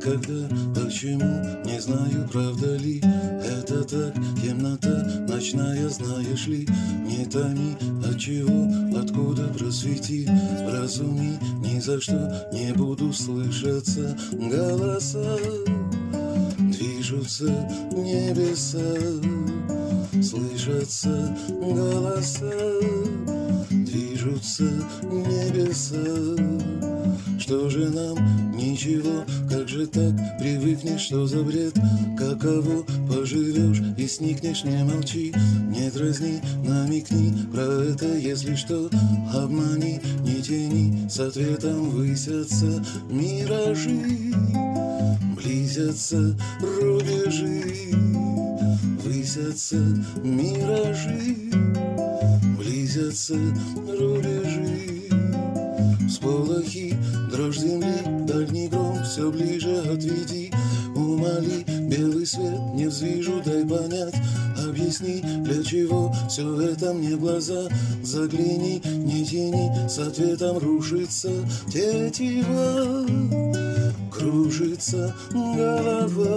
никогда. Почему, не знаю, правда ли это так? Темнота ночная, знаешь ли, не томи. Отчего, откуда, просвети, разуми. Ни за что не буду слышаться голоса. Движутся небеса, слышатся голоса. Движутся небеса. Что же нам? Ничего. Как же так? Привыкнешь, что за бред? Каково? Поживешь и сникнешь, не молчи. Не дразни, намекни про это, если что. Обмани, не тяни, с ответом высятся миражи. Близятся рубежи, высятся миражи. Близятся рубежи. Всполохи, дрожь земли, дальний гром все ближе отведи. Умоли, белый свет не взвижу, дай понять. Объясни, для чего все это мне в глаза. Загляни, не тяни, с ответом рушится тетива. Кружится голова,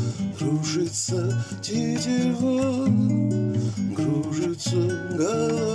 кружится тетива, кружится голова.